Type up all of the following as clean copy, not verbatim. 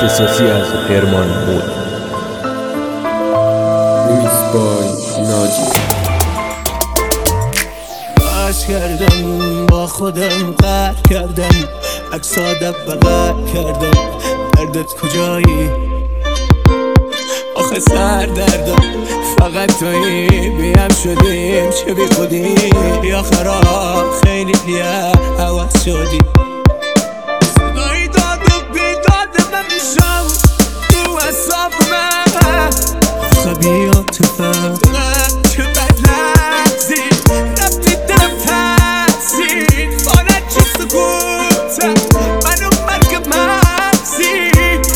اختصاصی از هرمان مود. ریمیکس بای ناجی. عشق کردم با خودم قهر کردم، عکسادت بغل کردم، دردت کجایی؟ آخه سر دردم فقط تویی، بیم شدیم چه بی خودی، یا خراب خیلی عوض شدی. صدای داد و بیداد من میشم تو حساب من، خبیات فقط چه بد لحظی رفتی دلم تحصیل، فانت چی سکوتم منو مرگ مغزی،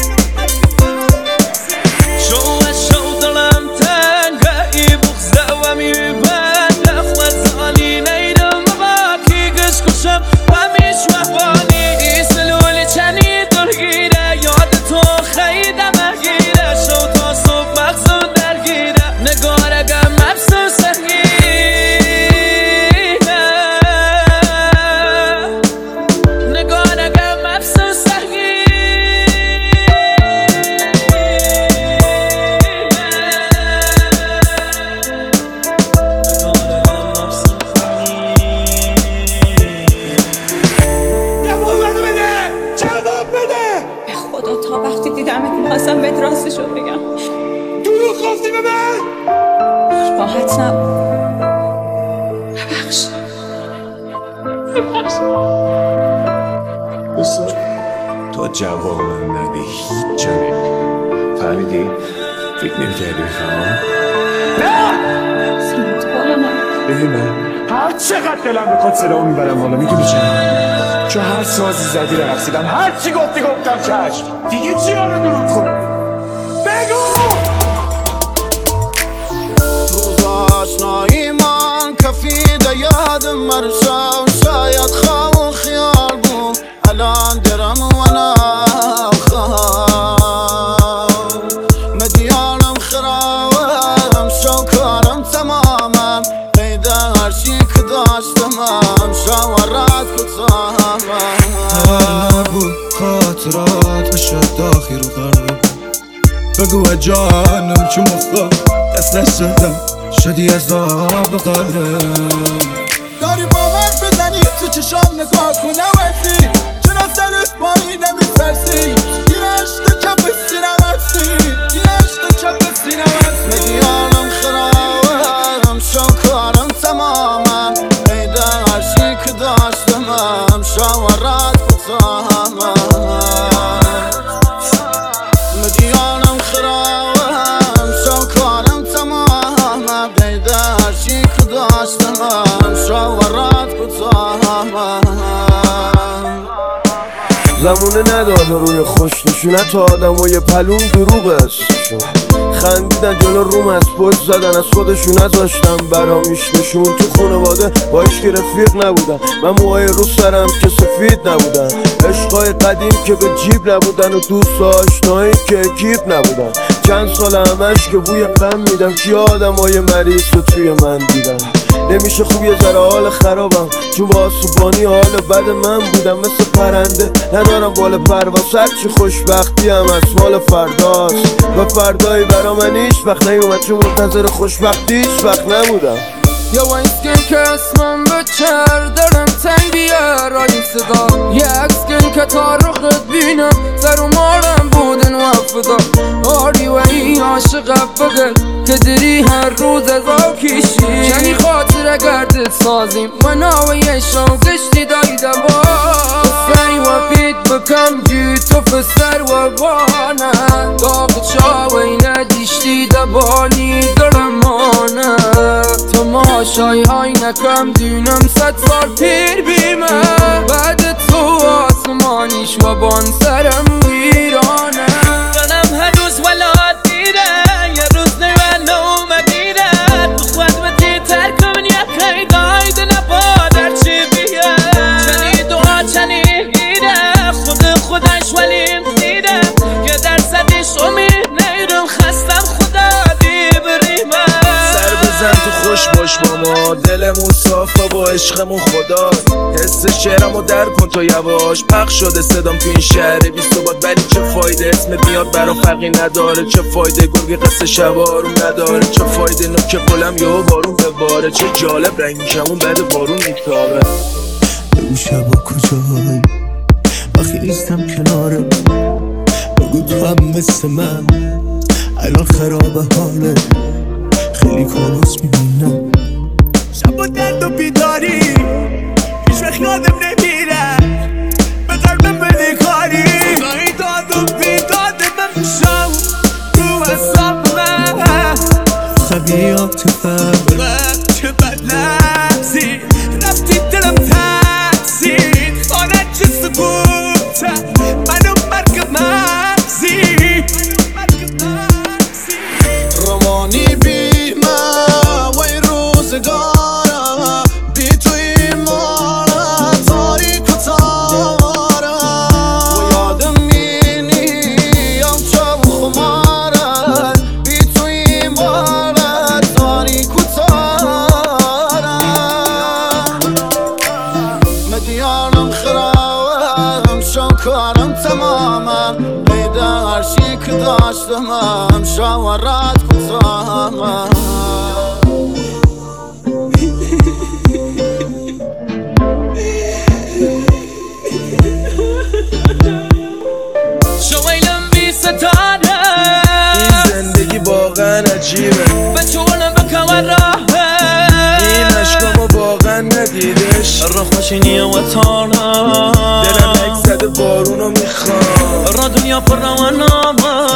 شو دلم تنگه ای بغزه و میبند، خوزانی نیرم باکی گش کشم و میش وحبانی، سلول چنی درگیره یاد تو خیده مگیره، شو تا صبح مغزون درگیره، نگارگم مبسوس تا وقتی دیدمت میخواستم بهت راستشو بگم. دروغ گفتی به من؟ راحت نبود. ببخش. تا جواب ندی هیچ جایی فهمیدی؟ فکر نمی‌کردی بفهمم؟ نه! سیمت بالا من ببین من هر چقدر دلم میخواد صدامو میبرم بالا، میدونی چرا؟ چون هر سازی زدی رقصیدم، هر چی گفتی گفتم چشم. دیگه چی رو دروغ کن؟ بگو! روز آشنایی من کفیده یادم مرشم، شاید خواه و خیال بود الان درم و نخواه، مدیانم خراوم شوکارم تمامم، پیدا هرچی که داشتمم شاورت کتامم، خبر نبود خاطرات بشد داخل رو قرار، بگو جانم چون مفتاد دست نشدم شدی از آب قلبم، داری با من بزنی تو چشام نگاه کنم ازی، چرا سرت پایی نمیترسی، این عشق کف سینم هستی، این عشق کف سینم هستی، مدیانم خراوم شوکارم تمامم، پیدا هرچی که داشتمم شاورت کتامم، مدیانم خراوم شوکارم تمامم، پیدا هرچی که داشتمم شاورت کتامم. زمونه نداده روی خوش نشونه تا آدم و یه پلون دروغ استشون، خندیدن جلو روم از پشت زدن، از خودشون نذاشتم برامیش نشون، تو خونواده با عشقی رفیق نبودن، من موهای رو سرم که سفید نبودن، عشقای قدیم که به جیب نبودن و دوست آشنایی که اکیپ نبودن، چند سال همش که بوی غم میدم که آدم های مریض رو توی من دیدم، نمیشه خوب یه ذره حال خرابم چون با آسوبانی حال بد من بودم، مثل پرنده ندارم بال پرواز، هرچی خوشبختی هم از مال فرداست و فردایی برا من هیچ وقت نیومد چون منتظر خوشبختی هیچ وقت نبودم. یا وایسکن که اسمم بچر دارم تنگ بیار این صدا، یه اکسکن که تارخت بینم سر و مارم بودن و افدا، آری و این عاشق فقر که دری هر روز از آکیشی، کنی خاطر گردت سازیم و ناوی شو گشتی دایده با سعی و پیت بکم جی تو فسر و بانه، داغ چاوی ندیشتی دبانی درمانه، تماشای نکم دینم 100 سال پیر بیمه، بعد تو آسمانیش و بان سرم ویرانه، دلم هنوز ولاد دیره، یه روز نو مگیره، تو خدمتی ترکم یکی قاید نبادر چی بیه، چنی دعا چنی گیره، خودش ولی دیره، یه درصدیش امید نیرم خستم خدا دی بریمه، سر بزن تو خوش باش ماما، دلمون صافه با عشقمون خدا، حس قصه شعرمو در کن تو یواش پخش شده صدام تو این شهر 20 باد ولی چه فایده اسمت میاد برا فرقی نداره چه فایده گرگ قصه شبارون نداره چه فایده نوک قلم یا بارون بباره چه جالب رنگیشمون بعد بارون میتابه بگو شبا کجایی وقتی نیستم کناره بگو تو هم مثل من الان خرابه حالت خیلی کابوس میبینم شبا درد و بیداری هیچ وقت یادم نمیره به قلبم بده کاری صدایی داد و بیداد من میشم رو حساب من خبیاتفم چه بد لحظی رفتی دلم ترسید خانه چه سکوته منو مرگ مغزی روانی بی من و این روزگارم بی توی مانم تاریک و تارم و یادم مینیم چه خمارم بی توی مانم تاریک و تارم مدیانم خرابم شاکارم تمامم میده هرچی که داشتم شاورت کتامم شویلم بی ستاره این زندگی واقعا عجیبه به چونه بکن راهه این عشقامو واقعا ندیدش را خوشینی و تارم دلم یک زده بارونو میخوام را دنیا پر رو نامه